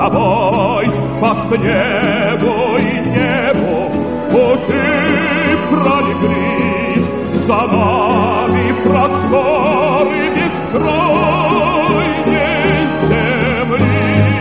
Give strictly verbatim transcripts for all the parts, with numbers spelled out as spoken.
тобой по снегу и небу пути пролегли, за нами просторы бескрайней земли.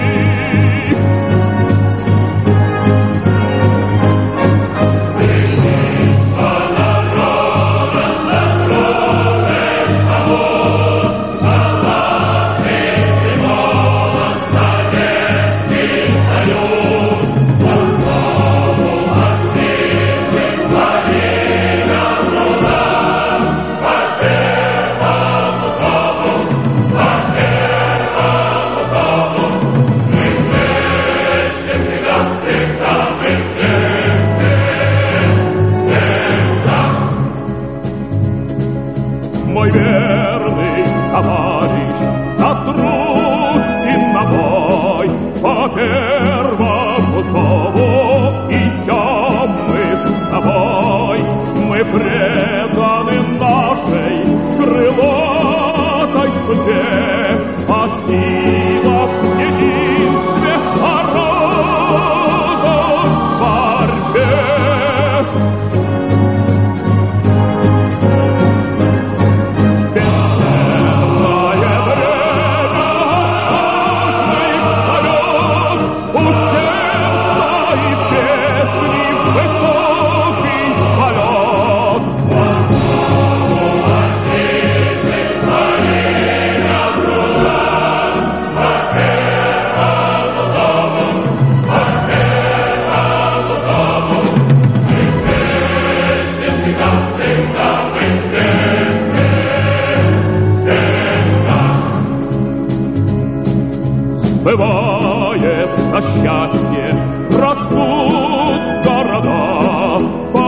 Мой верный товарищ, на труд и на бой, по первому зову идем мы с тобой. Мы преданы нашей крылатой судьбе, а сила в единстве, а разум в борьбе. Бывает на счастье, растут города,